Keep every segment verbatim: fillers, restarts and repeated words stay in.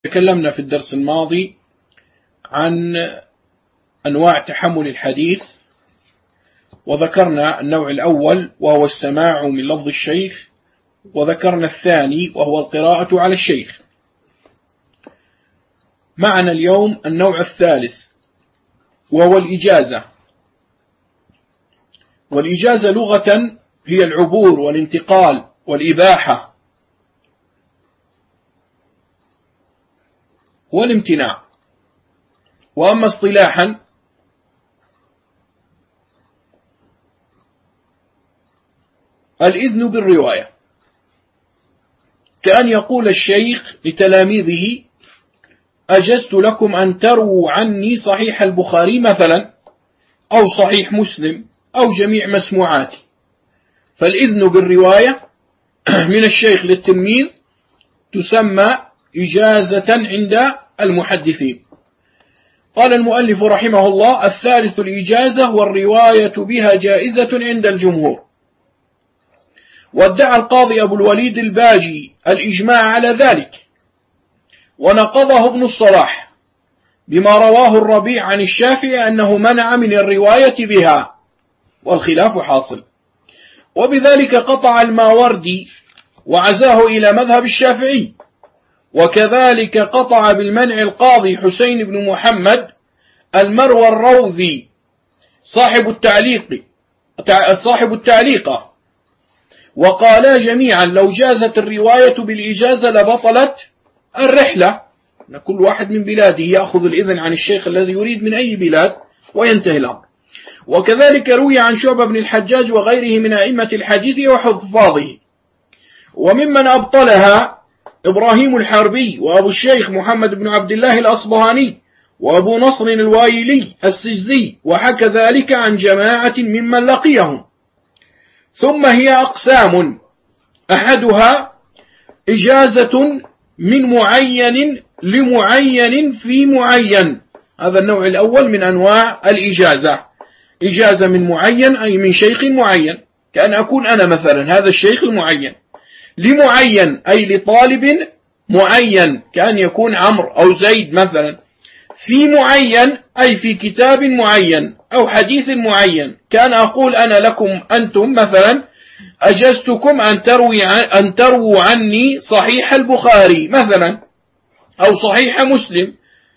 تكلمنا في الدرس الماضي عن أنواع تحمل الحديث، وذكرنا النوع الأول وهو السماع من لفظ الشيخ، وذكرنا الثاني وهو القراءة على الشيخ. معنا اليوم النوع الثالث وهو الإجازة. والإجازة لغة هي العبور والانتقال والإباحة والامتناع. وأما اصطلاحا الإذن بالرواية، كأن يقول الشيخ لتلاميذه: أجزت لكم أن ترووا عني صحيح البخاري مثلا، أو صحيح مسلم، أو جميع مسموعاتي. فالإذن بالرواية من الشيخ للتلميذ تسمى إجازة عند المحدثين. قال المؤلف رحمه الله: الثالث الإجازة، والرواية بها جائزة عند الجمهور. وادعى القاضي أبو الوليد الباجي الإجماع على ذلك، ونقضه ابن الصلاح بما رواه الربيع عن الشافعي أنه منع من الرواية بها، والخلاف حاصل. وبذلك قطع الماوردي وعزاه إلى مذهب الشافعي، وكذلك قطع بالمنع القاضي حسين بن محمد المروى الروذي صاحب التعليق صاحب التعليقة، وقالا جميعا لو جازت الرواية بالإجازة لبطلت الرحلة، أن كل واحد من بلاده يأخذ الإذن عن الشيخ الذي يريد من أي بلاد وينتهي الأمر. وكذلك روي عن شعبة بن الحجاج وغيره من أئمة الحديث وحفاظه. وممن أبطلها إبراهيم الحربي، وأبو الشيخ محمد بن عبد الله الأصبهاني، وأبو نصر الوايلي السجزي، وحكى ذلك عن جماعة ممن لقيهم. ثم هي أقسام: أحدها إجازة من معين لمعين في معين، هذا النوع الأول من أنواع الإجازة. إجازة من معين أي من شيخ معين، كأن أكون أنا مثلا هذا الشيخ المعين. لمعين أي لطالب معين، كأن يكون عمرو أو زيد مثلا. في معين أي في كتاب معين أو حديث معين، كان أقول أنا لكم أنتم مثلا: أجزتكم أن تروي أن ترووا عني صحيح البخاري مثلا، أو صحيح مسلم.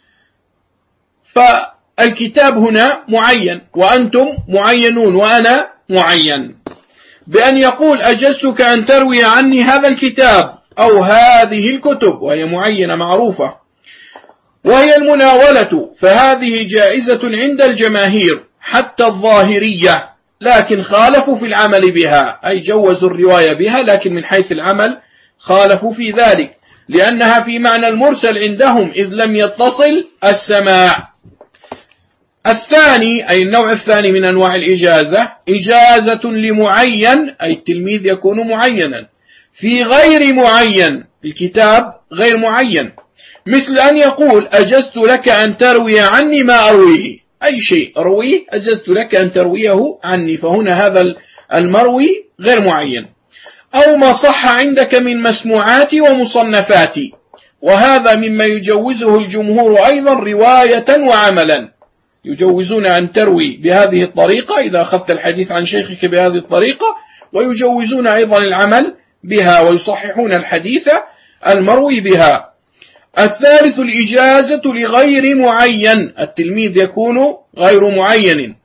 فالكتاب هنا معين، وأنتم معينون، وأنا معين. بأن يقول: أجزتك أن تروي عني هذا الكتاب أو هذه الكتب، وهي معينة معروفة. وهي المناولة، فهذه جائزة عند الجماهير حتى الظاهرية، لكن خالفوا في العمل بها، أي جوزوا الرواية بها، لكن من حيث العمل خالفوا في ذلك، لأنها في معنى المرسل عندهم إذ لم يتصل السماع. الثاني أي النوع الثاني من أنواع الإجازة: إجازة لمعين، أي التلميذ يكون معينا في غير معين، الكتاب غير معين، مثل أن يقول: أجزت لك أن تروي عني ما أرويه، أي شيء أرويه أجزت لك أن ترويه عني، فهنا هذا المروي غير معين. أو ما صح عندك من مسموعات ومصنفات، وهذا مما يجوزه الجمهور أيضا رواية وعملا، يجوزون أن تروي بهذه الطريقة إذا أخذت الحديث عن شيخك بهذه الطريقة، ويجوزون أيضا العمل بها، ويصححون الحديث المروي بها. الثالث الإجازة لغير معين، التلميذ يكون غير معين،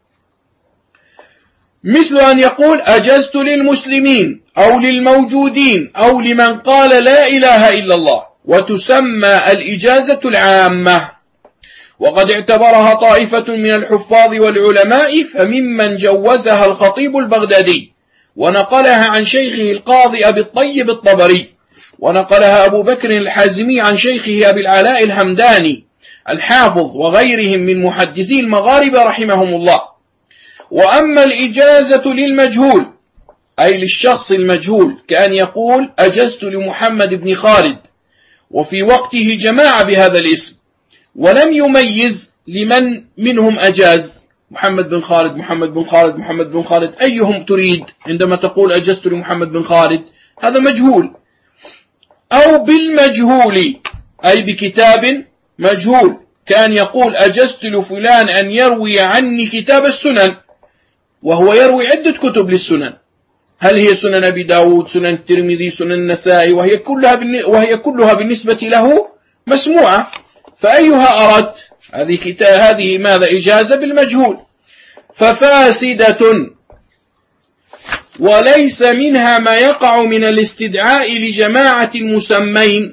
مثل أن يقول: أجزت للمسلمين أو للموجودين أو لمن قال لا إله إلا الله، وتسمى الإجازة العامة. وقد اعتبرها طائفة من الحفاظ والعلماء، فممن جوزها الخطيب البغدادي، ونقلها عن شيخه القاضي أبي الطيب الطبري، ونقلها أبو بكر الحازمي عن شيخه أبي العلاء الهمداني الحافظ، وغيرهم من محدثي المغاربة رحمهم الله. وأما الإجازة للمجهول أي للشخص المجهول، كأن يقول: أجزت لمحمد بن خالد، وفي وقته جماعة بهذا الاسم، ولم يميز لمن منهم أجاز، محمد بن خالد محمد بن خالد محمد بن خالد، أيهم تريد عندما تقول أجزت لمحمد بن خالد؟ هذا مجهول. أو بالمجهول أي بكتاب مجهول، كان يقول أجزت لفلان أن يروي عني كتاب السنن، وهو يروي عدة كتب للسنن، هل هي سنن أبي داود، سنن الترمذي، سنن النسائي، وهي كلها وهي كلها بالنسبة له مسموعة، فأيها أردت؟ هذه كتاب هذه ماذا؟ إجازة بالمجهول، ففاسدة، وليس منها ما يقع من الاستدعاء لجماعة مسمين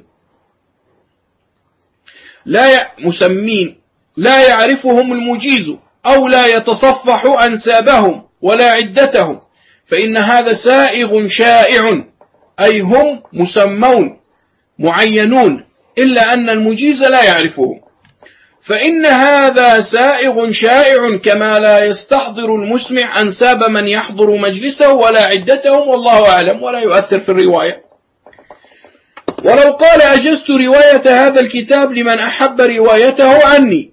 لا مسمين لا يعرفهم المجيز، أو لا يتصفح أنسابهم ولا عدتهم، فإن هذا سائغ شائع، أي هم مسمون معينون إلا أن المجيز لا يعرفهم، فإن هذا سائغ شائع، كما لا يستحضر المسمع أنساب من يحضر مجلسه ولا عدتهم، والله أعلم، ولا يؤثر في الرواية. ولو قال أجزت رواية هذا الكتاب لمن أحب روايته عني،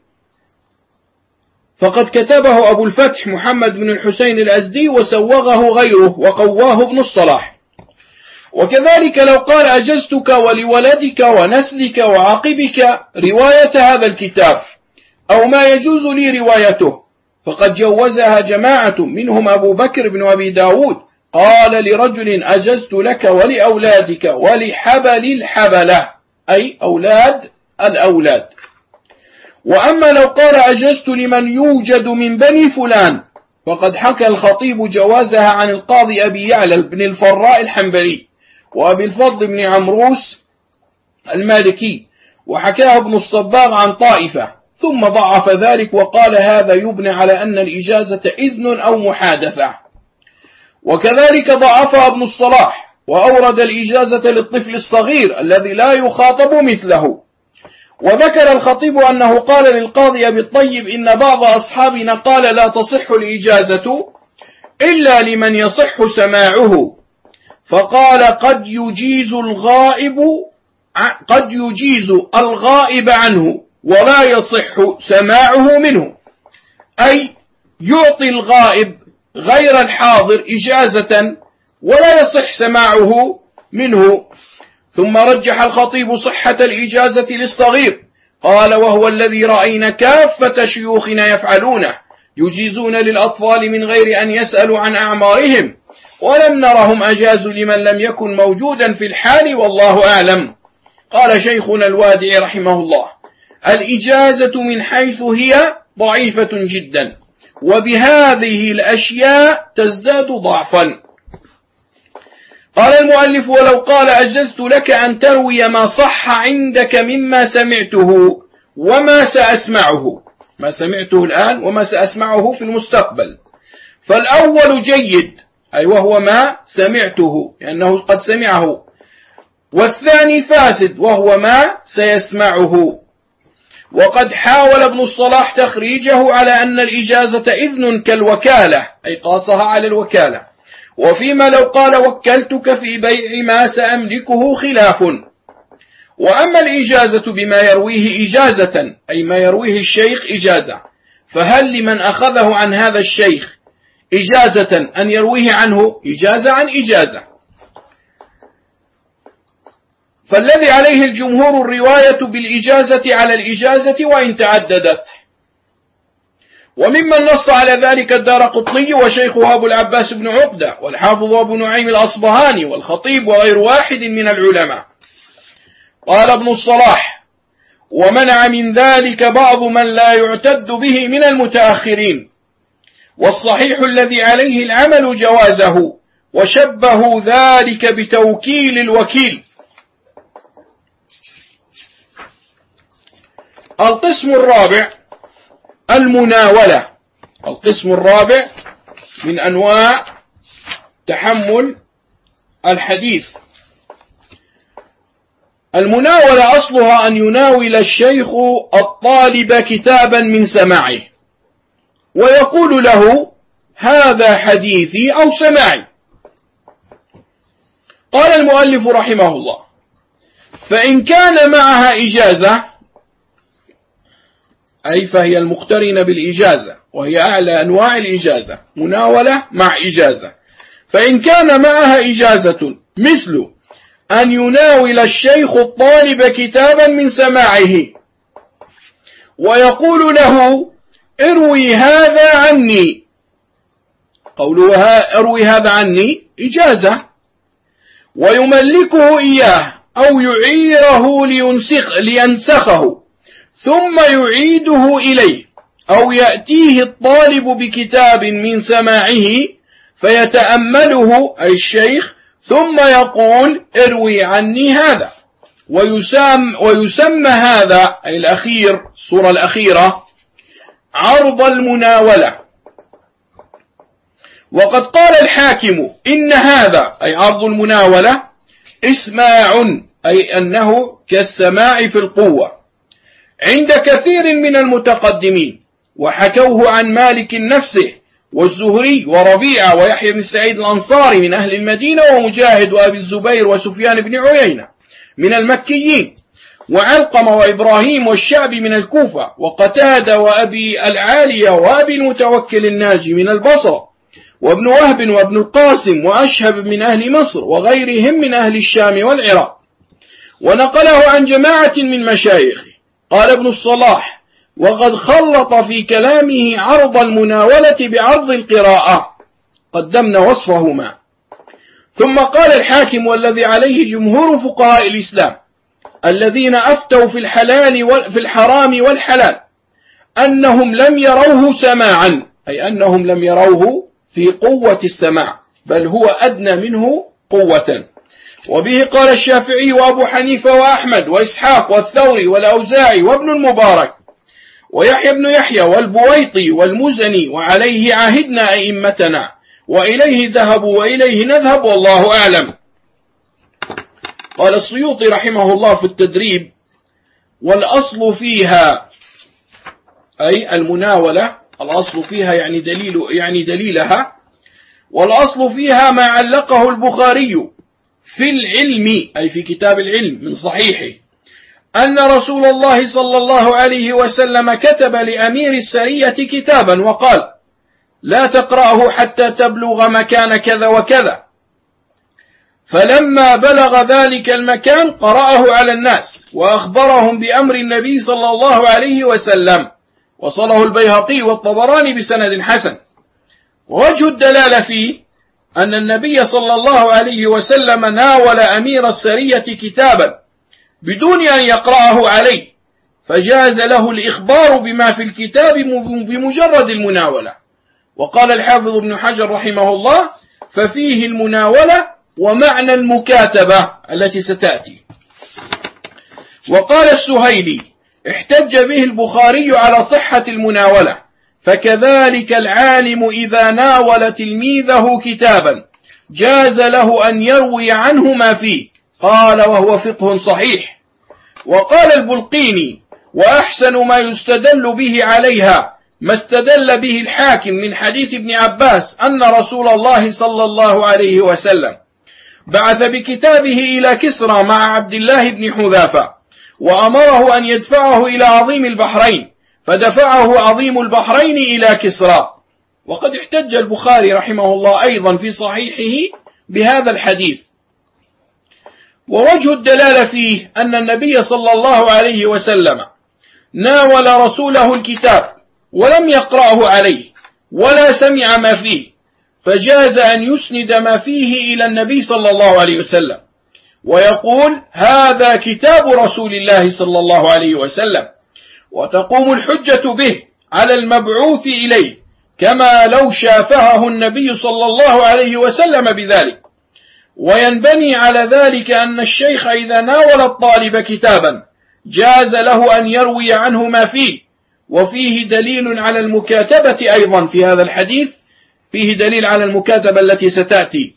فقد كتبه أبو الفتح محمد بن الحسين الأزدي وسوغه غيره وقواه ابن الصلاح. وكذلك لو قال أجزتك ولولدك ونسلك وعقبك رواية هذا الكتاب أو ما يجوز لي روايته، فقد جوزها جماعة منهم أبو بكر بن أبي داود، قال لرجل أجزت لك ولأولادك ولحبل الحبلة، أي أولاد الأولاد. وأما لو قال أجزت لمن يوجد من بني فلان، فقد حكى الخطيب جوازها عن القاضي أبي يعلى بن الفراء الحنبلي وأبي الفضل بن عمروس المالكي، وحكاه ابن الصباغ عن طائفة، ثم ضعف ذلك وقال هذا يبنى على أن الإجازة إذن أو محادثة. وكذلك ضعفها ابن الصلاح وأورد الإجازة للطفل الصغير الذي لا يخاطب مثله. وذكر الخطيب أنه قال للقاضي أبي الطيب إن بعض أصحابنا قال لا تصح الإجازة إلا لمن يصح سماعه، فقال قد يجيز الغائب قد يجيز الغائب عنه ولا يصح سماعه منه، أي يعطي الغائب غير الحاضر إجازة ولا يصح سماعه منه. ثم رجح الخطيب صحة الإجازة للصغير، قال وهو الذي رأينا كافة شيوخنا يفعلونه، يجيزون للأطفال من غير أن يسألوا عن أعمارهم، ولم نرهم أجازوا لمن لم يكن موجودا في الحال، والله أعلم. قال شيخنا الوادع رحمه الله الإجازة من حيث هي ضعيفة جدا، وبهذه الأشياء تزداد ضعفا. قال المؤلف ولو قال أجزت لك أن تروي ما صح عندك مما سمعته وما سأسمعه، ما سمعته الآن وما سأسمعه في المستقبل، فالأول جيد، أي وهو ما سمعته لأنه قد سمعه، والثاني فاسد وهو ما سيسمعه. وقد حاول ابن الصلاح تخريجه على أن الإجازة إذن كالوكالة، أي قاصها على الوكالة، وفيما لو قال وكلتك في بيع ما سأملكه خلاف. وأما الإجازة بما يرويه إجازة، أي ما يرويه الشيخ إجازة، فهل لمن أخذه عن هذا الشيخ إجازة أن يرويه عنه إجازة عن إجازة؟ فالذي عليه الجمهور الرواية بالإجازة على الإجازة وإن تعددت. وممن نص على ذلك الدارقطني وشيخه أبو العباس بن عقدة والحافظ أبو نعيم الأصبهاني والخطيب وغير واحد من العلماء. قال ابن الصلاح ومنع من ذلك بعض من لا يعتد به من المتأخرين، والصحيح الذي عليه العمل جوازه، وشبه ذلك بتوكيل الوكيل. القسم الرابع المناولة، القسم الرابع من أنواع تحمل الحديث. المناولة أصلها أن يناول الشيخ الطالب كتابا من سماعه ويقول له هذا حديثي أو سماعي. قال المؤلف رحمه الله فإن كان معها إجازة، أي فهي المقترنة بالإجازة وهي أعلى أنواع الإجازة، مناولة مع إجازة. فإن كان معها إجازة مثل أن يناول الشيخ الطالب كتابا من سماعه ويقول له اروي هذا عني. قوله اروي هذا عني إجازة، ويملكه إياه أو يعيره لينسخ لينسخه ثم يعيده إليه، أو يأتيه الطالب بكتاب من سماعه فيتأمله أي الشيخ ثم يقول اروي عني هذا. ويسمى, ويسمى هذا أي الأخير الصورة الأخيرة عرض المناولة. وقد قال الحاكم إن هذا أي عرض المناولة اسماع، أي أنه كالسماع في القوة عند كثير من المتقدمين، وحكوه عن مالك نفسه والزهري وربيعة ويحيى بن سعيد الأنصاري من أهل المدينة، ومجاهد وأبي الزبير وسفيان بن عيينة من المكيين، وعلقمة وإبراهيم والشعبي من الكوفة، وقتادة وأبي العالية وأبي المتوكل الناجي من البصرة، وابن وهب وابن القاسم وأشهب من أهل مصر وغيرهم من أهل الشام والعراق. ونقله عن جماعة من مشايخه. قال ابن الصلاح وقد خلط في كلامه عرض المناولة بعرض القراءة، قدمنا وصفهما. ثم قال الحاكم والذي عليه جمهور فقهاء الإسلام الذين أفتوا في الحلال وفي الحرام والحلال أنهم لم يروه سماعا، أي أنهم لم يروه في قوة السماع، بل هو أدنى منه قوة. وبه قال الشافعي وأبو حنيفة وأحمد وإسحاق والثوري والأوزاعي وابن المبارك ويحيى بن يحيى والبويطي والمزني، وعليه عهدنا أئمتنا وإليه ذهبوا وإليه نذهب والله أعلم. قال السيوطي رحمه الله في التدريب والأصل فيها أي المناولة، الأصل فيها يعني دليل يعني دليلها، والأصل فيها ما علقه البخاري في العلم أي في كتاب العلم من صحيحه أن رسول الله صلى الله عليه وسلم كتب لأمير السرية كتابا وقال لا تقرأه حتى تبلغ مكان كذا وكذا، فلما بلغ ذلك المكان قرأه على الناس وأخبرهم بأمر النبي صلى الله عليه وسلم. وصله البيهقي والطبراني بسند حسن. ووجه الدلالة فيه أن النبي صلى الله عليه وسلم ناول أمير السرية كتابا بدون أن يقرأه عليه، فجاز له الإخبار بما في الكتاب بمجرد المناولة. وقال الحافظ ابن حجر رحمه الله ففيه المناولة ومعنى المكاتبة التي ستأتي. وقال السهيلي احتج به البخاري على صحة المناولة، فكذلك العالم إذا ناول تلميذه كتابا جاز له أن يروي عنه ما فيه، قال وهو فقه صحيح. وقال البلقيني وأحسن ما يستدل به عليها ما استدل به الحاكم من حديث ابن عباس أن رسول الله صلى الله عليه وسلم بعث بكتابه إلى كسرى مع عبد الله بن حذافة وأمره أن يدفعه إلى عظيم البحرين، فدفعه عظيم البحرين إلى كسرى. وقد احتج البخاري رحمه الله أيضا في صحيحه بهذا الحديث. ووجه الدلالة فيه أن النبي صلى الله عليه وسلم ناول رسوله الكتاب ولم يقرأه عليه ولا سمع ما فيه، فجاز أن يسند ما فيه إلى النبي صلى الله عليه وسلم ويقول هذا كتاب رسول الله صلى الله عليه وسلم، وتقوم الحجة به على المبعوث إليه كما لو شافهه النبي صلى الله عليه وسلم بذلك. وينبني على ذلك أن الشيخ إذا ناول الطالب كتابا جاز له أن يروي عنه ما فيه، وفيه دليل على المكاتبة أيضا في هذا الحديث، فيه دليل على المكاتبة التي ستأتي.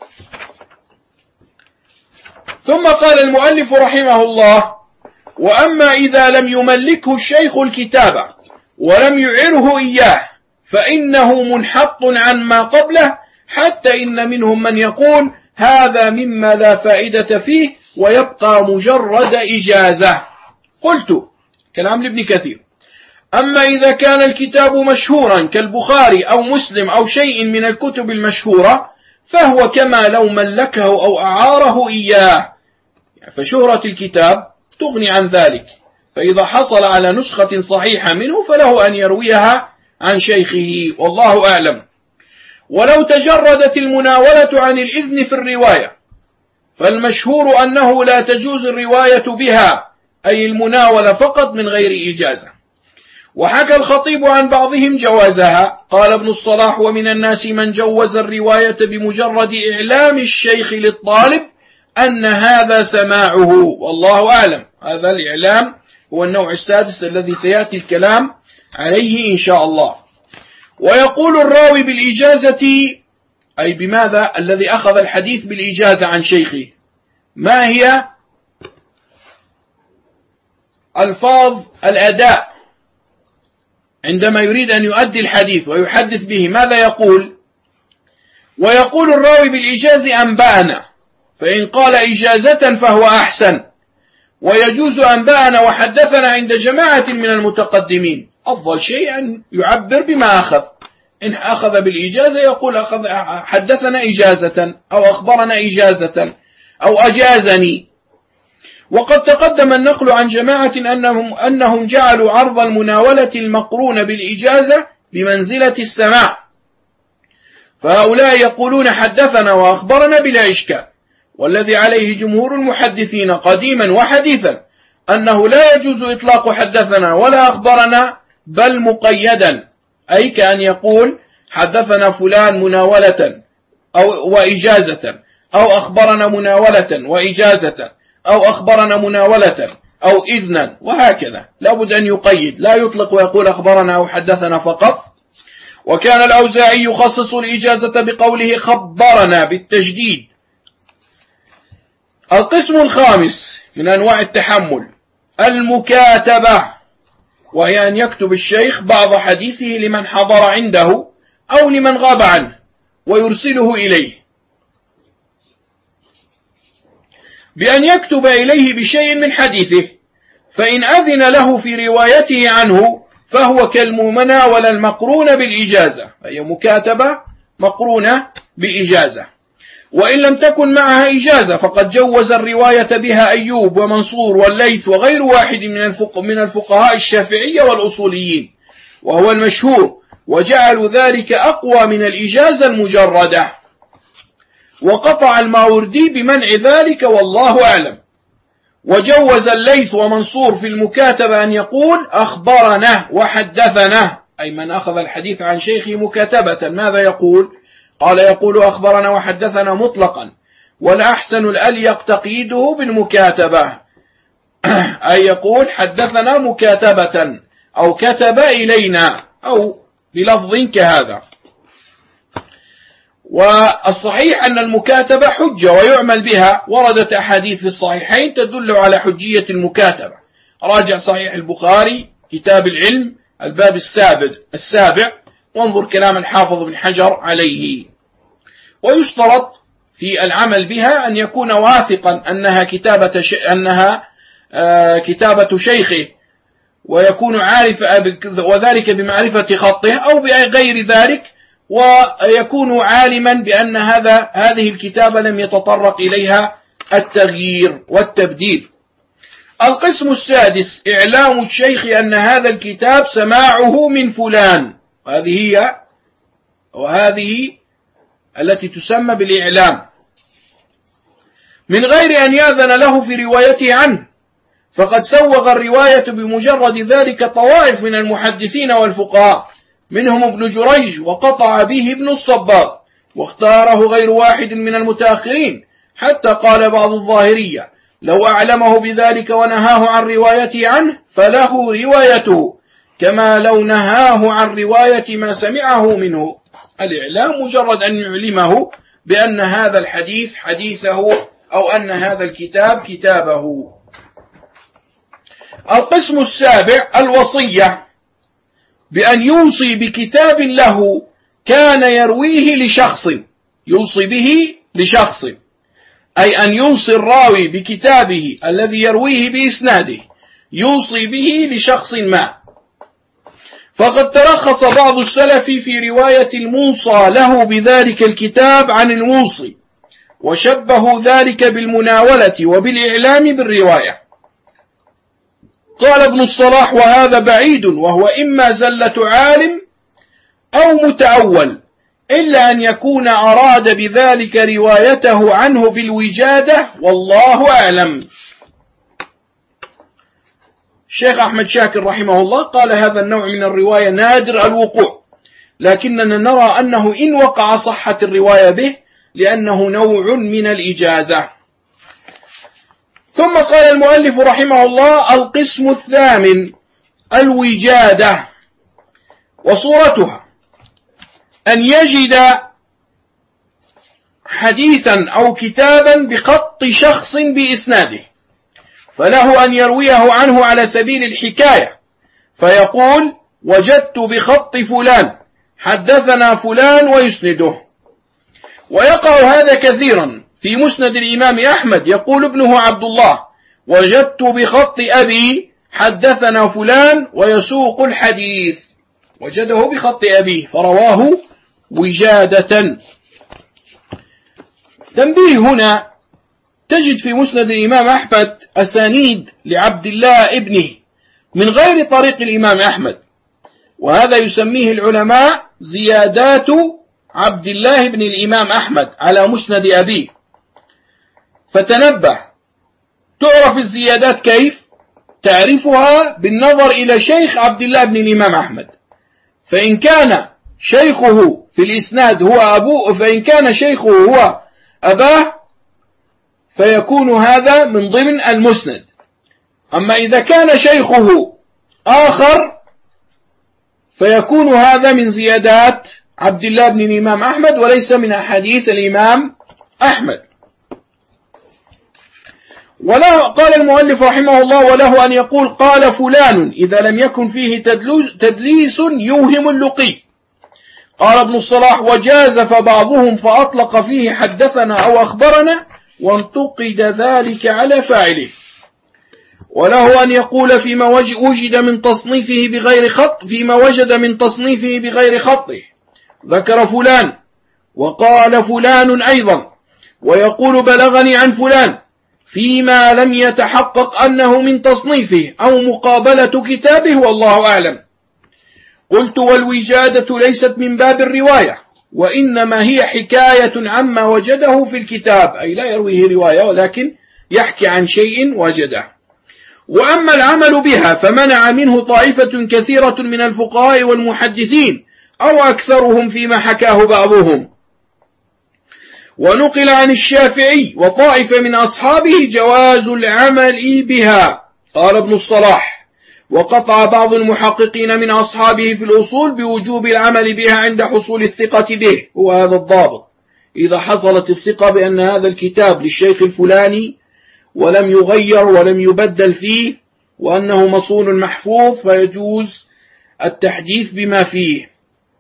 ثم قال المؤلف رحمه الله وأما إذا لم يملكه الشيخ الكتابة ولم يعره إياه فإنه منحط عن ما قبله، حتى إن منهم من يقول هذا مما لا فائدة فيه ويبقى مجرد إجازة. قلت كلام لابن كثير أما إذا كان الكتاب مشهورا كالبخاري أو مسلم أو شيء من الكتب المشهورة فهو كما لو ملكه أو أعاره إياه فشهرة الكتاب تغني عن ذلك، فإذا حصل على نسخة صحيحة منه فله أن يرويها عن شيخه، والله أعلم. ولو تجردت المناولة عن الإذن في الرواية فالمشهور أنه لا تجوز الرواية بها، أي المناولة فقط من غير إجازة. وحكى الخطيب عن بعضهم جوازها، قال ابن الصلاح: ومن الناس من جوز الرواية بمجرد إعلام الشيخ للطالب أن هذا سماعه، والله أعلم. هذا الإعلام هو النوع السادس الذي سيأتي الكلام عليه إن شاء الله. ويقول الراوي بالإجازة، أي بماذا؟ الذي أخذ الحديث بالإجازة عن شيخه. ما هي ألفاظ الأداء عندما يريد أن يؤدي الحديث ويحدث به؟ ماذا يقول؟ ويقول الراوي بالإجازة أنبأنا، فإن قال إجازة فهو أحسن. ويجوز أنبأنا وحدثنا عند جماعة من المتقدمين. أفضل شيء أن يعبر بما أخذ. إن أخذ بالإجازة يقول أخذ حدثنا إجازة، أو أخبرنا إجازة، أو أجازني. وقد تقدم النقل عن جماعة أنهم, أنهم جعلوا عرض المناولة المقرون بالإجازة بمنزلة السماع، فهؤلاء يقولون حدثنا وأخبرنا بلا إشكال. والذي عليه جمهور المحدثين قديما وحديثا أنه لا يجوز إطلاق حدثنا ولا أخبرنا، بل مقيدا، أي كأن يقول حدثنا فلان مناولة أو وإجازة، أو أخبرنا مناولة وإجازة، أو أخبرنا مناولة أو إذنا، وهكذا. لابد أن يقيد، لا يطلق ويقول أخبرنا أو حدثنا فقط. وكان الأوزاعي يخصص الإجازة بقوله خبرنا بالتجديد. القسم الخامس من أنواع التحمل المكاتبة، وهي أن يكتب الشيخ بعض حديثه لمن حضر عنده أو لمن غاب عنه ويرسله إليه، بأن يكتب إليه بشيء من حديثه، فإن أذن له في روايته عنه فهو كالمناولة المقرونة بالإجازة، هي مكاتبة مقرونة بإجازة. وإن لم تكن معها إجازة فقد جوز الرواية بها أيوب ومنصور والليث وغير واحد من الفقهاء الشافعية والأصوليين، وهو المشهور، وجعلوا ذلك أقوى من الإجازة المجردة. وقطع الماوردي بمنع ذلك، والله أعلم. وجوز الليث ومنصور في المكاتبة أن يقول أخبرنا وحدثنا، أي من أخذ الحديث عن شيخه مكاتبة ماذا يقول؟ قال يقول أخبرنا وحدثنا مطلقا، والأحسن الأليق تقييده بالمكاتبة، أي يقول حدثنا مكاتبة أو كتب إلينا أو بلفظ كهذا. والصحيح أن المكاتبة حجة ويعمل بها، وردت أحاديث في الصحيحين تدل على حجية المكاتبة. راجع صحيح البخاري كتاب العلم الباب السابع السابع وانظر كلام الحافظ بن حجر عليه. ويشترط في العمل بها أن يكون واثقا أنها كتابة ش... أنها آه كتابة شيخه، ويكون عارف وذلك بمعرفة خطه أو بغير ذلك، ويكون عالما بأن هذا هذه الكتابة لم يتطرق إليها التغيير والتبديل. القسم السادس إعلام الشيخ أن هذا الكتاب سماعه من فلان، وهذه هي وهذه التي تسمى بالإعلام، من غير أن يأذن له في روايته عنه، فقد سوغ الرواية بمجرد ذلك طوائف من المحدثين والفقهاء، منهم ابن جريج، وقطع به ابن الصباغ، واختاره غير واحد من المتأخرين، حتى قال بعض الظاهرية لو أعلمه بذلك ونهاه عن روايته عنه فله روايته، كما لو نهاه عن رواية ما سمعه منه. الإعلام مجرد أن يعلمه بأن هذا الحديث حديثه، أو أن هذا الكتاب كتابه. القسم السابع الوصية، بأن يوصي بكتاب له كان يرويه لشخص، يوصي به لشخص، أي أن يوصي الراوي بكتابه الذي يرويه بإسناده يوصي به لشخص ما. فقد ترخص بعض السلف في رواية الموصى له بذلك الكتاب عن الموصي، وشبهوا ذلك بالمناولة وبالإعلام بالرواية. قال ابن الصلاح: وهذا بعيد، وهو إما زلة عالم أو متأول، إلا أن يكون أراد بذلك روايته عنه بالوجادة، والله أعلم. الشيخ أحمد شاكر رحمه الله قال: هذا النوع من الرواية نادر الوقوع، لكننا نرى أنه إن وقع صحة الرواية به، لأنه نوع من الإجازة. ثم قال المؤلف رحمه الله: القسم الثامن الوجادة، وصورتها أن يجد حديثا أو كتابا بخط شخص بإسناده، فله أن يرويه عنه على سبيل الحكاية، فيقول: وجدت بخط فلان، حدثنا فلان، ويسنده. ويقع هذا كثيرا في مسند الإمام أحمد، يقول ابنه عبد الله: وجدت بخط أبي، حدثنا فلان، ويسوق الحديث. وجده بخط أبيه فرواه وجادة. تنبيه هنا: تجد في مسند الإمام أحمد أسانيد لعبد الله ابنه من غير طريق الإمام أحمد، وهذا يسميه العلماء زيادات عبد الله بن الإمام أحمد على مسند أبيه. فتنبه، تعرف الزيادات كيف؟ تعرفها بالنظر إلى شيخ عبد الله بن الإمام أحمد، فإن كان شيخه في الإسناد هو أبوه، فإن كان شيخه هو أباه فيكون هذا من ضمن المسند. أما إذا كان شيخه آخر فيكون هذا من زيادات عبد الله بن الإمام أحمد، وليس من أحاديث الإمام أحمد. ولا قال المؤلف رحمه الله: وله أن يقول قال فلان إذا لم يكن فيه تدليس يوهم اللقي. قال ابن الصلاح: وجازف بعضهم فأطلق فيه حدثنا أو أخبرنا، وانتقد ذلك على فاعله. وله أن يقول فيما وجد من تصنيفه بغير خط فيما وجد من تصنيفه بغير خطه، ذكر فلان وقال فلان أيضا، ويقول بلغني عن فلان فيما لم يتحقق أنه من تصنيفه أو مقابلة كتابه، والله أعلم. قلت: والوجادة ليست من باب الرواية، وإنما هي حكاية عما وجده في الكتاب، أي لا يرويه رواية ولكن يحكي عن شيء وجده. وأما العمل بها فمنع منه طائفة كثيرة من الفقهاء والمحدثين، أو أكثرهم فيما حكاه بعضهم. ونقل عن الشافعي وطائفة من أصحابه جواز العمل بها. قال ابن الصلاح: وقطع بعض المحققين من أصحابه في الأصول بوجوب العمل بها عند حصول الثقة به، هو هذا الضابط: إذا حصلت الثقة بأن هذا الكتاب للشيخ الفلاني ولم يغير ولم يبدل فيه، وأنه مصون محفوظ، فيجوز التحديث بما فيه.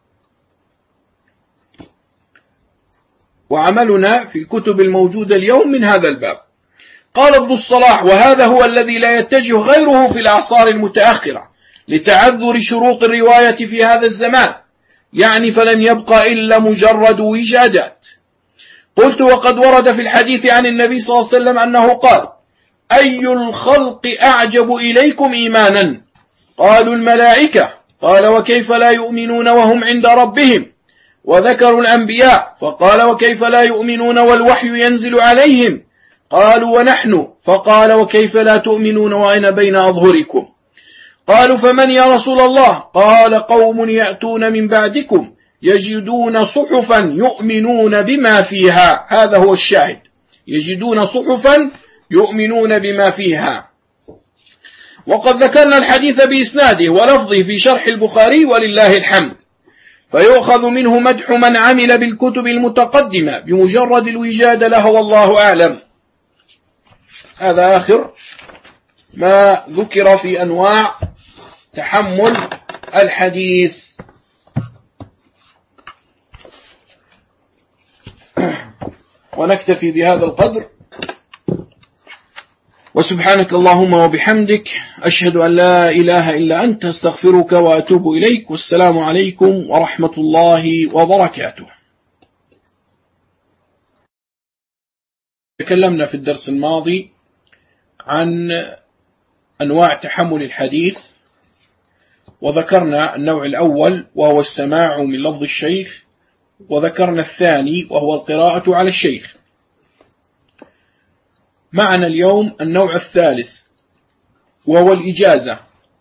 وعملنا في الكتب الموجودة اليوم من هذا الباب. قال ابن الصلاح: وهذا هو الذي لا يتجه غيره في الأعصار المتأخرة لتعذر شروط الرواية في هذا الزمان، يعني فلم يبقى إلا مجرد وجادات. قلت: وقد ورد في الحديث عن النبي صلى الله عليه وسلم أنه قال: أي الخلق أعجب إليكم إيمانا؟ قالوا: الملائكة. قال: وكيف لا يؤمنون وهم عند ربهم؟ وذكروا الأنبياء، فقال: وكيف لا يؤمنون والوحي ينزل عليهم؟ قالوا: ونحن. فقال: وكيف لا تؤمنون وأنا بين أظهركم؟ قالوا: فمن يا رسول الله؟ قال: قوم يأتون من بعدكم يجدون صحفا يؤمنون بما فيها. هذا هو الشاهد: يجدون صحفا يؤمنون بما فيها. وقد ذكرنا الحديث بإسناده ولفظه في شرح البخاري ولله الحمد، فيؤخذ منه مدح من عمل بالكتب المتقدمة بمجرد الوجادة له، والله أعلم. هذا آخر ما ذكر في أنواع تحمل الحديث. ونكتفي بهذا القدر، وسبحانك اللهم وبحمدك، أشهد أن لا إله إلا أنت، استغفرك وأتوب إليك، والسلام عليكم ورحمة الله وبركاته. تكلمنا في الدرس الماضي عن أنواع تحمل الحديث، وذكرنا النوع الأول وهو السماع من لفظ الشيخ، وذكرنا الثاني وهو القراءة على الشيخ. معنا اليوم النوع الثالث وهو الإجازة.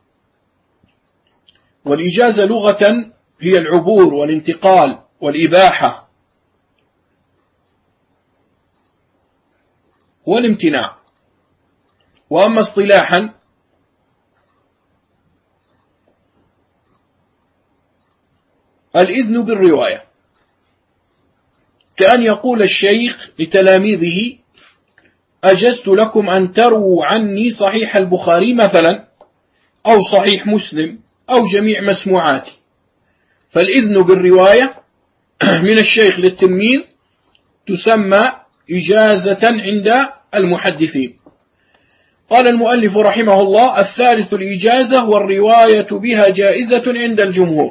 والإجازة لغة هي العبور والانتقال والإباحة والامتناع. وأما اصطلاحا الإذن بالرواية، كأن يقول الشيخ لتلاميذه: أجزت لكم أن ترووا عني صحيح البخاري مثلا، أو صحيح مسلم، أو جميع مسموعاتي. فالإذن بالرواية من الشيخ للتلميذ تسمى إجازة عند المحدثين. قال المؤلف رحمه الله: الثالث الإجازة، والرواية بها جائزة عند الجمهور.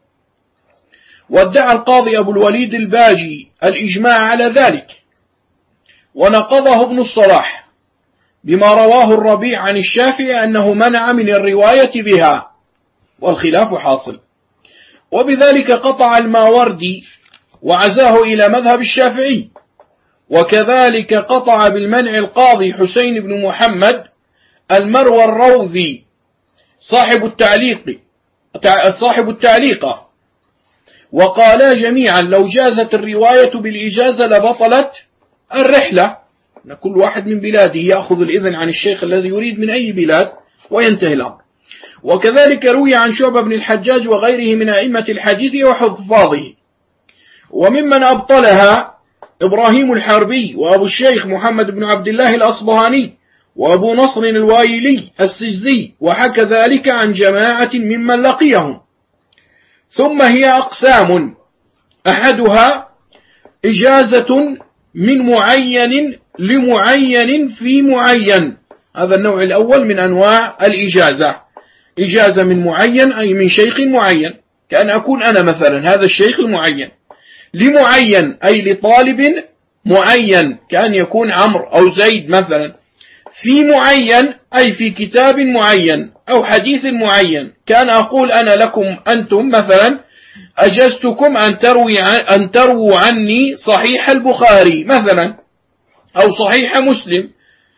وادعى القاضي أبو الوليد الباجي الإجماع على ذلك، ونقضه ابن الصلاح بما رواه الربيع عن الشافعي أنه منع من الرواية بها، والخلاف حاصل. وبذلك قطع الماوردي وعزاه إلى مذهب الشافعي، وكذلك قطع بالمنع القاضي حسين بن محمد المروى الروذي صاحب التعليق صاحب التعليقة، وقالا جميعا لو جازت الرواية بالإجازة لبطلت الرحلة، كل واحد من بلاده يأخذ الإذن عن الشيخ الذي يريد من أي بلاد وينتهي الأمر. وكذلك روي عن شعبة بن الحجاج وغيره من أئمة الحديث وحفاظه. وممن أبطلها إبراهيم الحربي، وأبو الشيخ محمد بن عبد الله الأصبهاني، وأبو نصر الوايلي السجزي، وحكى ذلك عن جماعة ممن لقيهم. ثم هي أقسام: أحدها إجازة من معين لمعين في معين، هذا النوع الأول من أنواع الإجازة. إجازة من معين أي من شيخ معين، كأن أكون أنا مثلا هذا الشيخ المعين. لمعين أي لطالب معين، كأن يكون عمرو أو زيد مثلا. في معين أي في كتاب معين أو حديث معين، كان أقول أنا لكم أنتم مثلا: أجزتكم أن تروي أن ترووا عني صحيح البخاري مثلا، أو صحيح مسلم.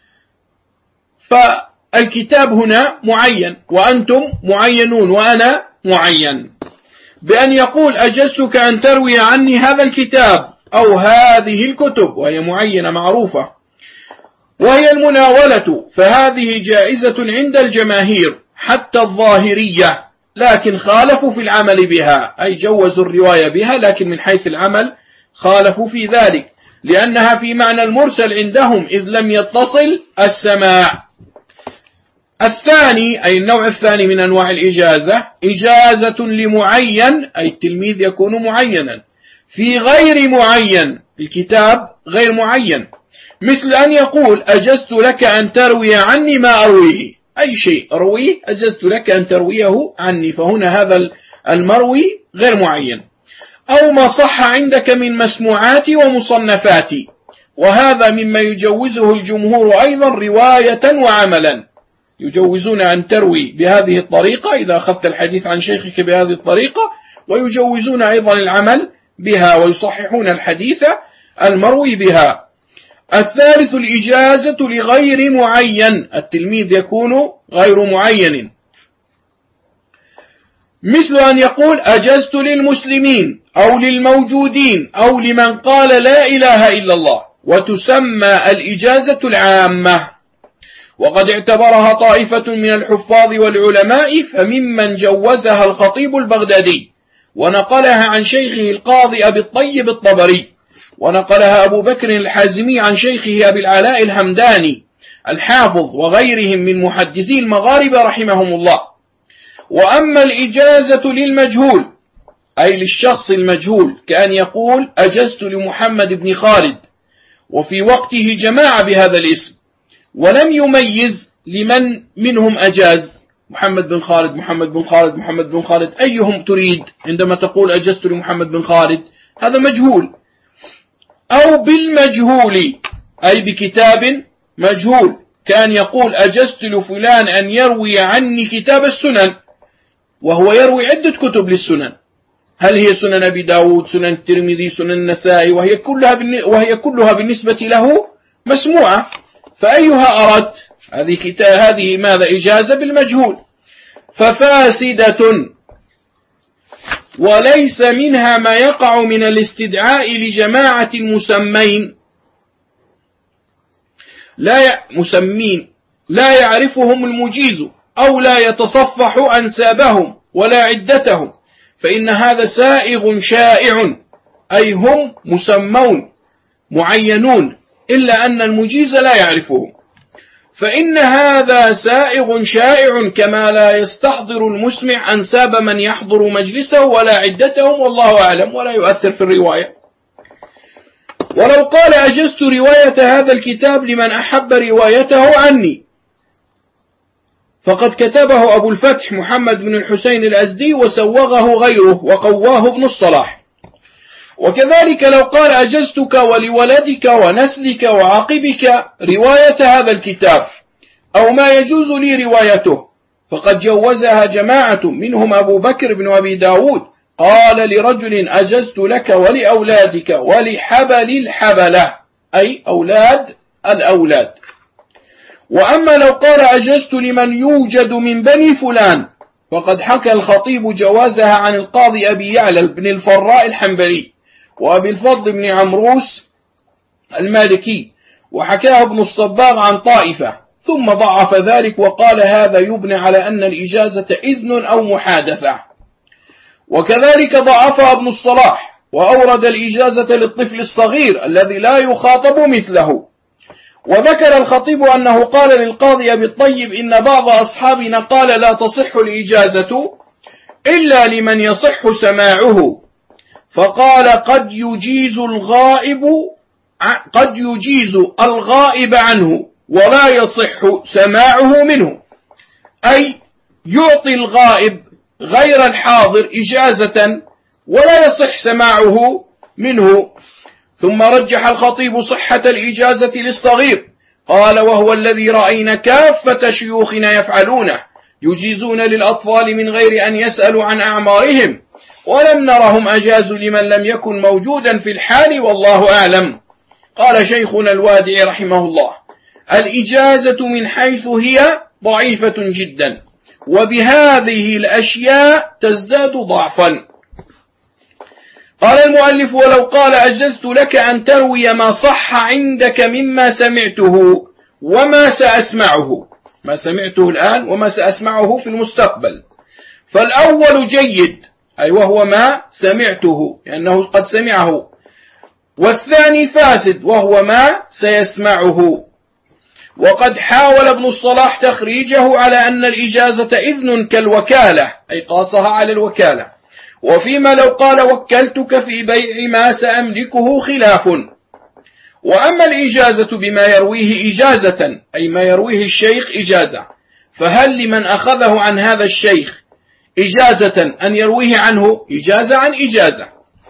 فالكتاب هنا معين، وأنتم معينون، وأنا معين. بأن يقول: أجزتك أن تروي عني هذا الكتاب أو هذه الكتب، وهي معينة معروفة. وهي المناولة، فهذه جائزة عند الجماهير حتى الظاهرية، لكن خالفوا في العمل بها، أي جوزوا الرواية بها، لكن من حيث العمل خالفوا في ذلك، لأنها في معنى المرسل عندهم إذ لم يتصل السماع. الثاني أي النوع الثاني من أنواع الإجازة: إجازة لمعين، أي التلميذ يكون معينا في غير معين، الكتاب غير معين، مثل أن يقول: أجزت لك أن تروي عني ما أرويه، أي شيء أرويه أجزت لك أن ترويه عني، فهنا هذا المروي غير معين. أو ما صح عندك من مسموعاتي ومصنفاتي، وهذا مما يجوزه الجمهور أيضا رواية وعملا، يجوزون أن تروي بهذه الطريقة إذا أخذت الحديث عن شيخك بهذه الطريقة، ويجوزون أيضا العمل بها، ويصححون الحديث المروي بها. الثالث الإجازة لغير معين، التلميذ يكون غير معين، مثل أن يقول: أجزت للمسلمين أو للموجودين أو لمن قال لا إله إلا الله، وتسمى الإجازة العامة. وقد اعتبرها طائفة من الحفاظ والعلماء، فممن جوزها الخطيب البغدادي، ونقلها عن شيخه القاضي أبي الطيب الطبري، ونقلها أبو بكر الحازمي عن شيخه أبي العلاء الهمداني الحافظ، وغيرهم من محدثي المغاربة رحمهم الله. وأما الإجازة للمجهول أي للشخص المجهول، كأن يقول: أجزت لمحمد بن خالد، وفي وقته جماعة بهذا الاسم، ولم يميز لمن منهم أجاز، محمد بن خالد محمد بن خالد محمد بن خالد، أيهم تريد عندما تقول أجزت لمحمد بن خالد؟ هذا مجهول. أو بالمجهول، أي بكتاب مجهول، كان يقول أجزت لفلان أن يروي عني كتاب السنن، وهو يروي عدة كتب للسنن، هل هي سنن أبي داود، سنن الترمذي، سنن النسائي، وهي كلها وهي كلها بالنسبة له مسموعة، فأيها أردت؟ هذه كتاب هذه ماذا؟ إجازة بالمجهول، ففاسدة، وليس منها ما يقع من الاستدعاء لجماعة مسمين لا مسمين لا يعرفهم المجيز أو لا يتصفح أنسابهم ولا عدتهم، فإن هذا سائغ شائع، أي هم مسمون معينون إلا أن المجيز لا يعرفهم، فإن هذا سائغ شائع كما لا يستحضر المسمع أنساب من يحضر مجلسه ولا عدتهم، والله أعلم، ولا يؤثر في الرواية. ولو قال أجزت رواية هذا الكتاب لمن أحب روايته عني، فقد كتبه أبو الفتح محمد بن الحسين الأزدي وسوغه غيره وقواه ابن الصلاح. وكذلك لو قال أجزتك ولولدك ونسلك وعقبك رواية هذا الكتاب أو ما يجوز لي روايته، فقد جوزها جماعة منهم أبو بكر بن أبي داود، قال لرجل أجزت لك ولأولادك ولحبل الحبلة، أي أولاد الأولاد. وأما لو قال أجزت لمن يوجد من بني فلان، فقد حكى الخطيب جوازها عن القاضي أبي يعلى بن الفراء الحنبلي وأبي الفضل بن عمروس المالكي، وحكاه ابن الصباغ عن طائفة، ثم ضعف ذلك وقال هذا يبنى على أن الإجازة إذن أو محادثة. وكذلك ضعفها ابن الصلاح وأورد الإجازة للطفل الصغير الذي لا يخاطب مثله. وذكر الخطيب أنه قال للقاضي أبي الطيب إن بعض أصحابنا قال لا تصح الإجازة إلا لمن يصح سماعه، فقال قد يجيز الغائب قد يجيز الغائب عنه ولا يصح سماعه منه، أي يعطي الغائب غير الحاضر إجازة ولا يصح سماعه منه. ثم رجح الخطيب صحة الإجازة للصغير، قال وهو الذي رأينا كافة شيوخنا يفعلونه، يجيزون للأطفال من غير أن يسألوا عن أعمارهم، ولم نرهم أجازوا لمن لم يكن موجودا في الحال، والله أعلم. قال شيخنا الوادع رحمه الله الإجازة من حيث هي ضعيفة جدا، وبهذه الأشياء تزداد ضعفا. قال المؤلف ولو قال أجزت لك أن تروي ما صح عندك مما سمعته وما سأسمعه، ما سمعته الآن وما سأسمعه في المستقبل، فالأول جيد، أي وهو ما سمعته لأنه قد سمعه، والثاني فاسد وهو ما سيسمعه. وقد حاول ابن الصلاح تخريجه على أن الإجازة إذن كالوكالة، أي قاصها على الوكالة، وفيما لو قال وكلتك في بيع ما سأملكه خلاف. وأما الإجازة بما يرويه إجازة، أي ما يرويه الشيخ إجازة، فهل لمن أخذه عن هذا الشيخ إجازة أن يرويه عنه إجازة عن إجازة؟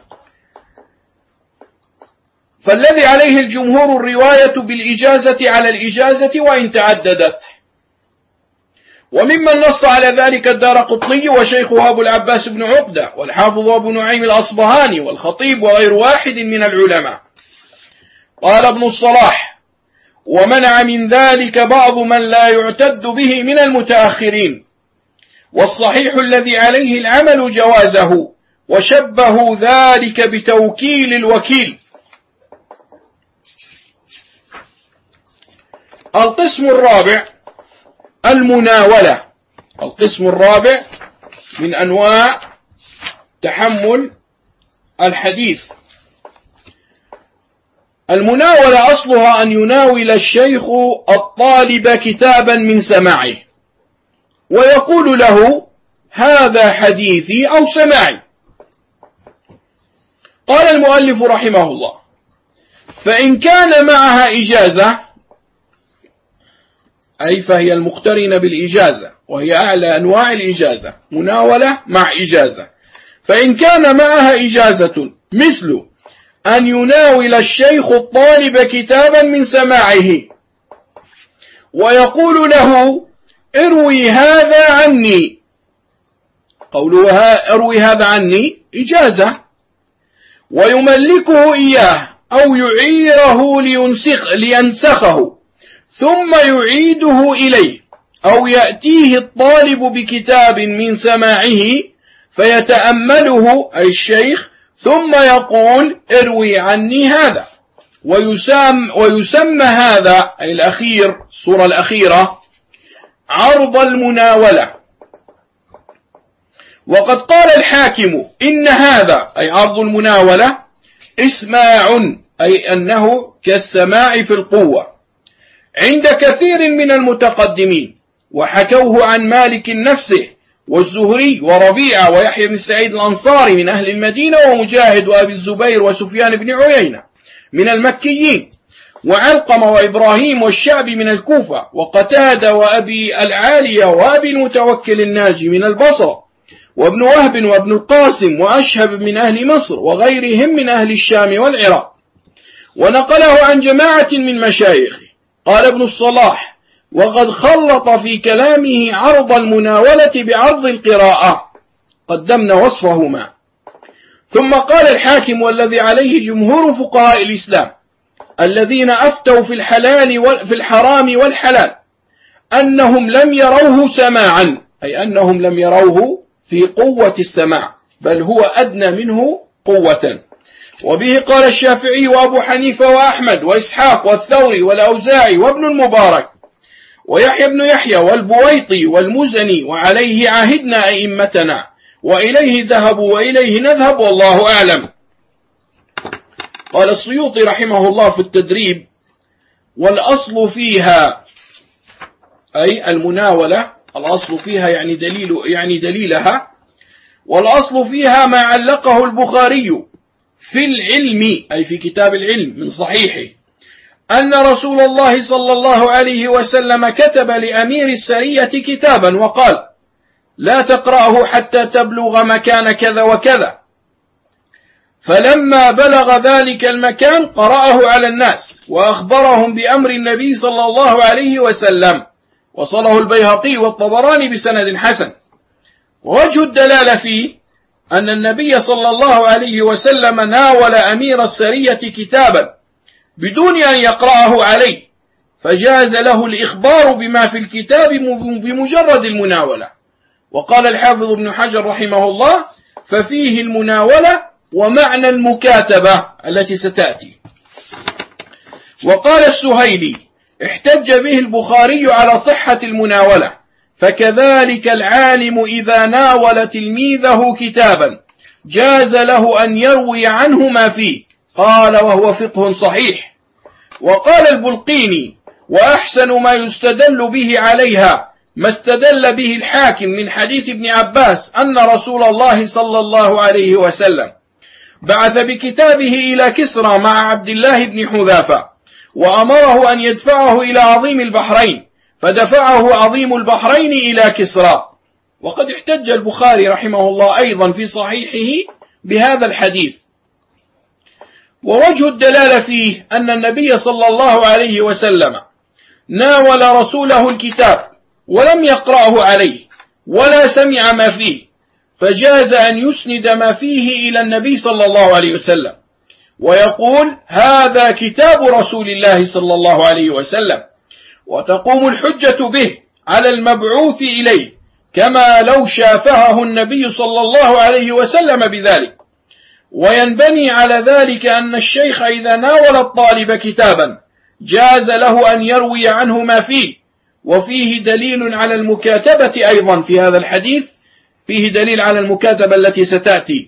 فالذي عليه الجمهور الرواية بالإجازة على الإجازة وإن تعددت. وممن نص على ذلك الدارقطني وشيخه أبو العباس بن عقدة والحافظ أبو نعيم الأصبهاني والخطيب وغير واحد من العلماء. قال ابن الصلاح ومنع من ذلك بعض من لا يعتد به من المتأخرين، والصحيح الذي عليه العمل جوازه، وشبه ذلك بتوكيل الوكيل. القسم الرابع المناولة، القسم الرابع من أنواع تحمل الحديث. المناولة أصلها أن يناول الشيخ الطالب كتابا من سماعه ويقول له هذا حديثي أو سماعي. قال المؤلف رحمه الله فإن كان معها إجازة، أي فهي المقترنة بالإجازة وهي أعلى أنواع الإجازة، مناولة مع إجازة، فإن كان معها إجازة مثل أن يناول الشيخ الطالب كتابا من سماعه ويقول له اروي هذا عني. قوله اروي هذا عني إجازة، ويملكه إياه أو يعيره لينسخ لينسخه ثم يعيده إليه، أو يأتيه الطالب بكتاب من سماعه فيتأمله أي الشيخ ثم يقول اروي عني هذا، ويسمى, ويسمى هذا أي الأخير الصورة الأخيرة عرض المناولة. وقد قال الحاكم إن هذا أي عرض المناولة اسماع، أي أنه كالسماع في القوة عند كثير من المتقدمين، وحكوه عن مالك نفسه والزهري وربيعة ويحيى بن سعيد الأنصاري من أهل المدينة، ومجاهد وأبي الزبير وسفيان بن عيينة من المكيين، وعلقمة وإبراهيم والشعبي من الكوفة، وقتادة وأبي العالية وأبي المتوكل الناجي من البصرة، وابن وهب وابن القاسم وأشهب من أهل مصر وغيرهم من أهل الشام والعراق. ونقله عن جماعة من مشايخه. قال ابن الصلاح وقد خلط في كلامه عرض المناولة بعرض القراءة، قدمنا وصفهما. ثم قال الحاكم والذي عليه جمهور فقهاء الإسلام الذين أفتوا في الحلال في الحرام والحلال أنهم لم يروه سماعا، أي أنهم لم يروه في قوة السماع، بل هو أدنى منه قوة. وبه قال الشافعي وأبو حنيفة وأحمد وإسحاق والثوري والأوزاعي وابن المبارك ويحيى بن يحيى والبويطي والمزني، وعليه عهدنا أئمتنا وإليه ذهبوا وإليه نذهب والله أعلم. قال السيوطي رحمه الله في التدريب والأصل فيها أي المناولة، الأصل فيها يعني دليل يعني دليلها، والأصل فيها ما علقه البخاري في العلم أي في كتاب العلم من صحيحه أن رسول الله صلى الله عليه وسلم كتب لأمير السرية كتابا وقال لا تقرأه حتى تبلغ مكان كذا وكذا، فلما بلغ ذلك المكان قرأه على الناس وأخبرهم بأمر النبي صلى الله عليه وسلم، وصله البيهقي والطبراني بسند حسن. ووجه الدلالة فيه أن النبي صلى الله عليه وسلم ناول أمير السرية كتابا بدون أن يقرأه عليه، فجاز له الإخبار بما في الكتاب بمجرد المناولة. وقال الحافظ ابن حجر رحمه الله ففيه المناولة ومعنى المكاتبة التي ستأتي. وقال السهيلي احتج به البخاري على صحة المناولة، فكذلك العالم إذا ناول تلميذه كتابا جاز له أن يروي عنه ما فيه، قال وهو فقه صحيح. وقال البلقيني وأحسن ما يستدل به عليها ما استدل به الحاكم من حديث ابن عباس أن رسول الله صلى الله عليه وسلم بعث بكتابه إلى كسرى مع عبد الله بن حذافة وأمره أن يدفعه إلى عظيم البحرين، فدفعه عظيم البحرين إلى كسرى. وقد احتج البخاري رحمه الله أيضا في صحيحه بهذا الحديث. ووجه الدلالة فيه أن النبي صلى الله عليه وسلم ناول رسوله الكتاب ولم يقرأه عليه ولا سمع ما فيه، فجاز أن يسند ما فيه إلى النبي صلى الله عليه وسلم ويقول هذا كتاب رسول الله صلى الله عليه وسلم، وتقوم الحجة به على المبعوث إليه كما لو شافهه النبي صلى الله عليه وسلم بذلك. وينبني على ذلك أن الشيخ إذا ناول الطالب كتابا جاز له أن يروي عنه ما فيه، وفيه دليل على المكاتبة أيضا في هذا الحديث، فيه دليل على المكاتبة التي ستأتي.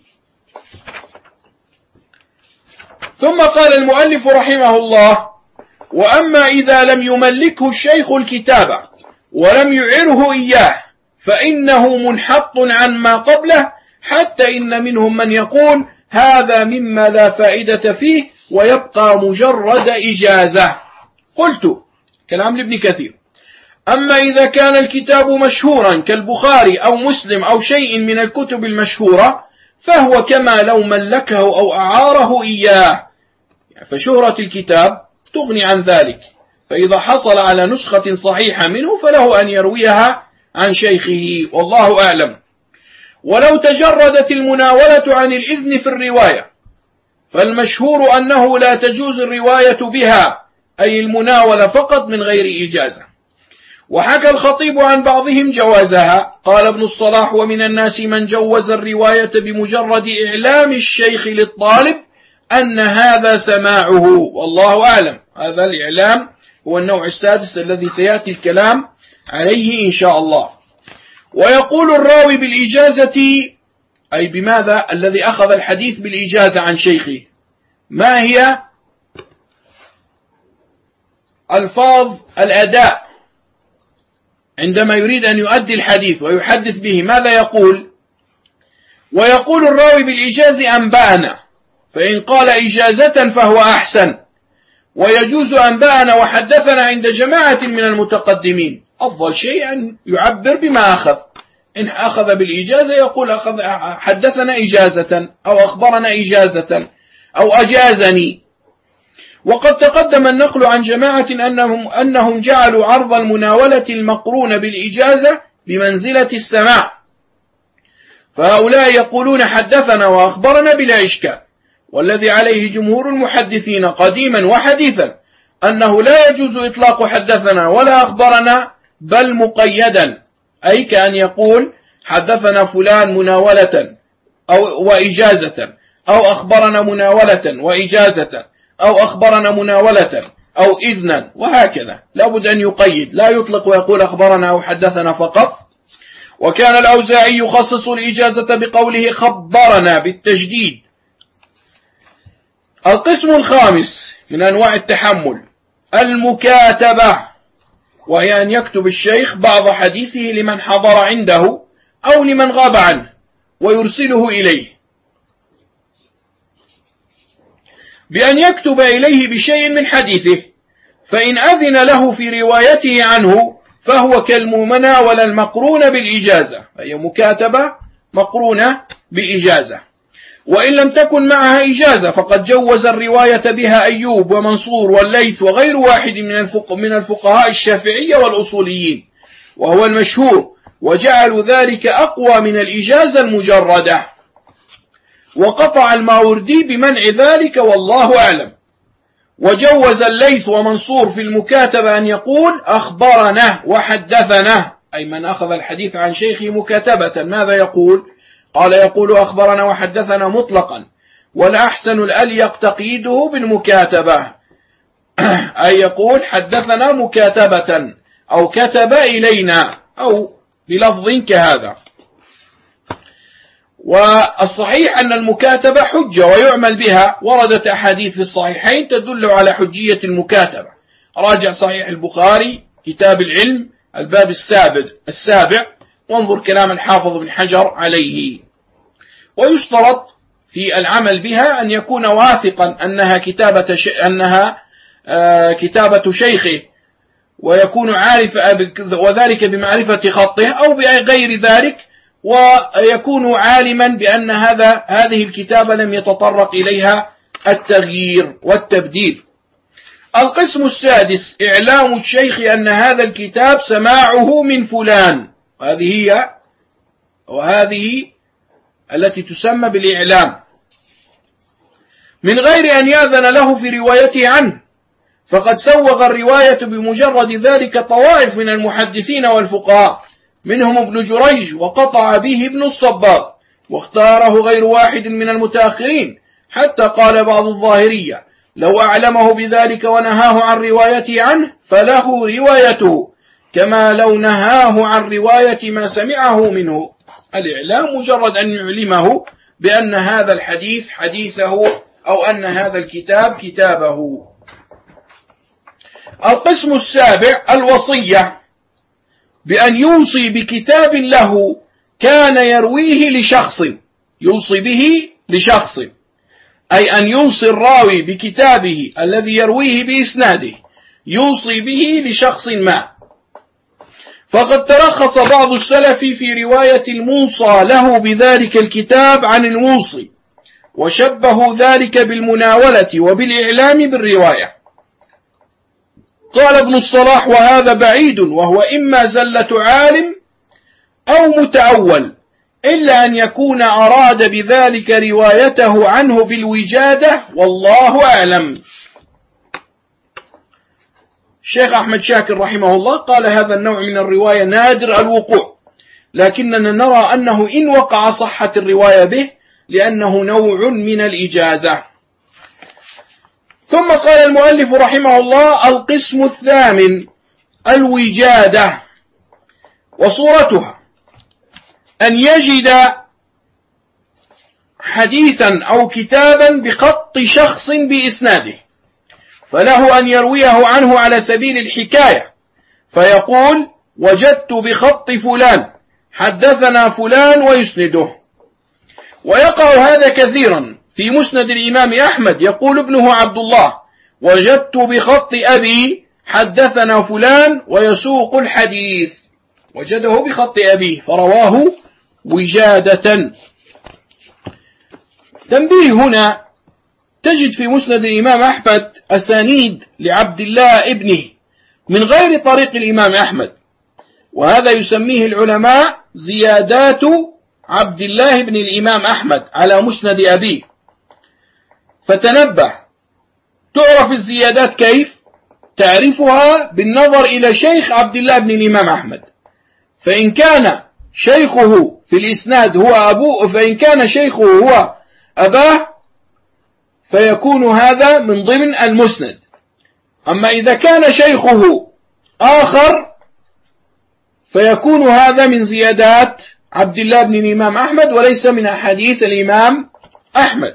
ثم قال المؤلف رحمه الله وأما إذا لم يملكه الشيخ الكتابة ولم يعره إياه فإنه منحط عن ما قبله، حتى إن منهم من يقول هذا مما لا فائدة فيه ويبقى مجرد إجازة. قلت كلام لابن كثير أما إذا كان الكتاب مشهورا كالبخاري أو مسلم أو شيء من الكتب المشهورة فهو كما لو ملكه أو أعاره إياه، فشهرة الكتاب تغني عن ذلك. فإذا حصل على نسخة صحيحة منه فله أن يرويها عن شيخه، والله أعلم. ولو تجردت المناولة عن الإذن في الرواية فالمشهور أنه لا تجوز الرواية بها، أي المناولة فقط من غير إجازة. وحكى الخطيب عن بعضهم جوازها، قال ابن الصلاح: ومن الناس من جوز الرواية بمجرد إعلام الشيخ للطالب أن هذا سماعه، والله أعلم. هذا الإعلام هو النوع السادس الذي سيأتي الكلام عليه إن شاء الله. ويقول الراوي بالإجازة، أي بماذا؟ الذي أخذ الحديث بالإجازة عن شيخه. ما هي ألفاظ الأداء عندما يريد أن يؤدي الحديث ويحدث به؟ ماذا يقول؟ ويقول الراوي بالإجازة أنبأنا، فإن قال إجازة فهو أحسن. ويجوز أنبأنا وحدثنا عند جماعة من المتقدمين. أفضل شيء أن يعبر بما أخذ. إن أخذ بالإجازة يقول أخذ حدثنا إجازة، أو أخبرنا إجازة، أو أجازني. وقد تقدم النقل عن جماعة أنهم, أنهم جعلوا عرض المناولة المقرون بالإجازة بمنزلة السماع، فهؤلاء يقولون حدثنا وأخبرنا بلا إشكال. والذي عليه جمهور المحدثين قديما وحديثا أنه لا يجوز إطلاق حدثنا ولا أخبرنا، بل مقيدا، أي كأن يقول حدثنا فلان مناولة أو وإجازة، أو أخبرنا مناولة وإجازة، أو أخبرنا مناولة أو إذنا، وهكذا. لابد أن يقيد، لا يطلق ويقول أخبرنا أو حدثنا فقط. وكان الأوزاعي يخصص الإجازة بقوله خبرنا بالتجديد. القسم الخامس من أنواع التحمل المكاتبة، وهي أن يكتب الشيخ بعض حديثه لمن حضر عنده أو لمن غاب عنه ويرسله إليه، بأن يكتب إليه بشيء من حديثه، فإن أذن له في روايته عنه فهو كالمناولة المقرونة بالإجازة، هي مكاتبة مقرونة بإجازة. وإن لم تكن معها إجازة فقد جوز الرواية بها أيوب ومنصور والليث وغير واحد من الفقهاء الشافعية والأصوليين، وهو المشهور، وجعلوا ذلك أقوى من الإجازة المجردة. وقطع الماوردي بمنع ذلك، والله أعلم. وجوز الليث ومنصور في المكاتبة أن يقول أخبرنا وحدثنا، أي من أخذ الحديث عن شيخه مكاتبة ماذا يقول؟ قال يقول أخبرنا وحدثنا مطلقا، والأحسن الأليق تقييده بالمكاتبة، أي يقول حدثنا مكاتبة أو كتب إلينا أو بلفظ كهذا. والصحيح أن المكاتبة حجة ويعمل بها، وردت أحاديث في الصحيحين تدل على حجية المكاتبة. راجع صحيح البخاري كتاب العلم الباب السابع السابع وانظر كلام الحافظ بن حجر عليه. ويشترط في العمل بها أن يكون واثقا أنها كتابة ش... أنها آه كتابة شيخه، ويكون عارف وذلك بمعرفة خطه أو بغير ذلك، ويكون عالما بأن هذا هذه الكتابة لم يتطرق إليها التغيير والتبديل. القسم السادس إعلام الشيخ أن هذا الكتاب سماعه من فلان، وهذه هي وهذه التي تسمى بالإعلام، من غير أن يأذن له في روايته عنه، فقد سوغ الرواية بمجرد ذلك طوائف من المحدثين والفقهاء، منهم ابن جريج، وقطع به ابن الصباغ، واختاره غير واحد من المتأخرين، حتى قال بعض الظاهرية لو أعلمه بذلك ونهاه عن روايته عنه فله روايته، كما لو نهاه عن رواية ما سمعه منه. الإعلام مجرد أن يعلمه بأن هذا الحديث حديثه أو أن هذا الكتاب كتابه. القسم السابع الوصية، بأن يوصي بكتاب له كان يرويه لشخص، يوصي به لشخص، أي أن يوصي الراوي بكتابه الذي يرويه بإسناده، يوصي به لشخص ما، فقد ترخص بعض السلف في رواية الموصى له بذلك الكتاب عن الموصي، وشبهوا ذلك بالمناولة وبالإعلام بالرواية. قال ابن الصلاح: وهذا بعيد، وهو إما زلة عالم أو متأول، إلا أن يكون أراد بذلك روايته عنه بالوجادة، والله أعلم. الشيخ أحمد شاكر رحمه الله قال: هذا النوع من الرواية نادر الوقوع، لكننا نرى أنه إن وقع صحة الرواية به، لأنه نوع من الإجازة. ثم قال المؤلف رحمه الله: القسم الثامن الوجادة، وصورتها أن يجد حديثا أو كتابا بخط شخص بإسناده، فله أن يرويه عنه على سبيل الحكاية، فيقول: وجدت بخط فلان، حدثنا فلان، ويسنده. ويقع هذا كثيرا في مسند الإمام أحمد، يقول ابنه عبد الله: وجدت بخط أبي، حدثنا فلان، ويسوق الحديث، وجده بخط أبيه فرواه وجادة. تنبيه هنا: تجد في مسند الإمام أحمد أسانيد لعبد الله ابنه من غير طريق الإمام أحمد، وهذا يسميه العلماء زيادات عبد الله بن الإمام أحمد على مسند أبيه. فتنبه، تعرف الزيادات كيف؟ تعرفها بالنظر إلى شيخ عبد الله بن الإمام أحمد، فإن كان شيخه في الإسناد هو أبوه، فإن كان شيخه هو أباه فيكون هذا من ضمن المسند. أما إذا كان شيخه آخر فيكون هذا من زيادات عبد الله بن الإمام أحمد، وليس من أحاديث الإمام أحمد.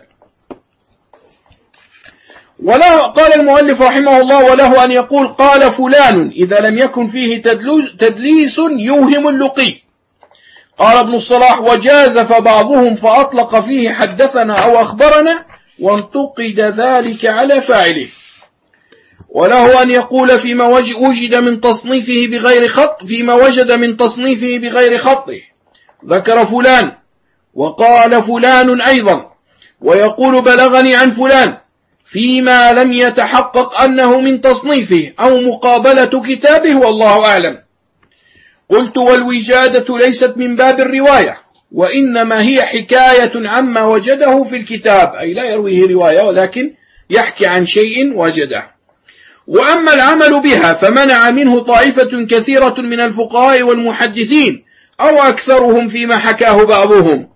وله قال المؤلف رحمه الله: وله أن يقول قال فلان إذا لم يكن فيه تدليس يوهم اللقي. قال ابن الصلاح: وجازف بعضهم فأطلق فيه حدثنا أو أخبرنا، وانتقد ذلك على فاعله. وله أن يقول فيما وجد من تصنيفه بغير خط فيما وجد من تصنيفه بغير خطه، ذكر فلان وقال فلان أيضا، ويقول بلغني عن فلان فيما لم يتحقق أنه من تصنيفه أو مقابلة كتابه، والله أعلم. قلت: والوجادة ليست من باب الرواية، وإنما هي حكاية عما وجده في الكتاب، أي لا يرويه رواية ولكن يحكي عن شيء وجده. وأما العمل بها فمنع منه طائفة كثيرة من الفقهاء والمحدثين، أو أكثرهم فيما حكاه بعضهم.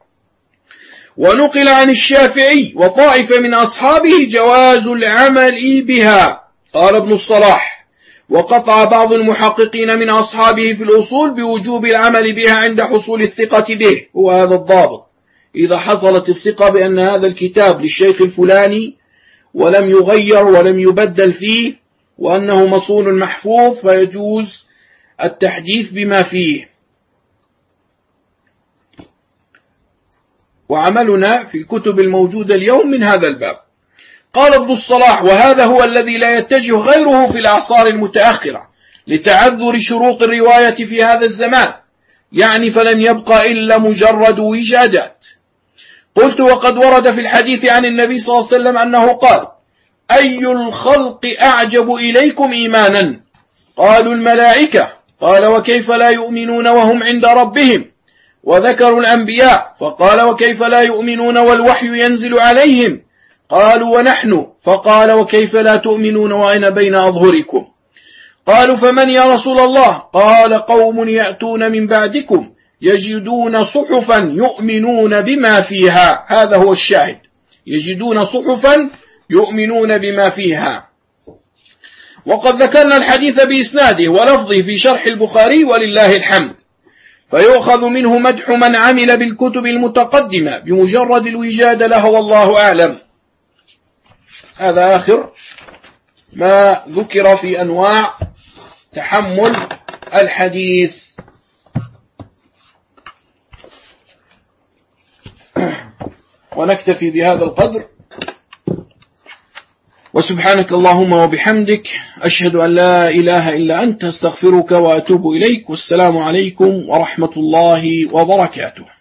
ونقل عن الشافعي وطائفة من أصحابه جواز العمل بها. قال ابن الصلاح: وقطع بعض المحققين من أصحابه في الأصول بوجوب العمل بها عند حصول الثقة به، هو هذا الضابط: إذا حصلت الثقة بأن هذا الكتاب للشيخ الفلاني ولم يغير ولم يبدل فيه، وأنه مصون محفوظ، فيجوز التحديث بما فيه. وعملنا في الكتب الموجودة اليوم من هذا الباب. قال ابن الصلاح: وهذا هو الذي لا يتجه غيره في الأعصار المتأخرة لتعذر شروط الرواية في هذا الزمان، يعني فلن يبقى إلا مجرد وجادات. قلت: وقد ورد في الحديث عن النبي صلى الله عليه وسلم أنه قال: أي الخلق أعجب إليكم إيمانا؟ قالوا: الملائكة. قال: وكيف لا يؤمنون وهم عند ربهم؟ وذكروا الأنبياء، فقال: وكيف لا يؤمنون والوحي ينزل عليهم؟ قالوا: ونحن. فقال: وكيف لا تؤمنون وأنا بين أظهركم؟ قالوا: فمن يا رسول الله؟ قال: قوم يأتون من بعدكم يجدون صحفا يؤمنون بما فيها. هذا هو الشاهد: يجدون صحفا يؤمنون بما فيها. وقد ذكرنا الحديث بإسناده ولفظه في شرح البخاري ولله الحمد، فيؤخذ منه مدح من عمل بالكتب المتقدمة بمجرد الوجادة له، والله أعلم. هذا آخر ما ذكر في أنواع تحمل الحديث. ونكتفي بهذا القدر، وسبحانك اللهم وبحمدك أشهد أن لا إله إلا أنت استغفرك وأتوب إليك، والسلام عليكم ورحمة الله وبركاته.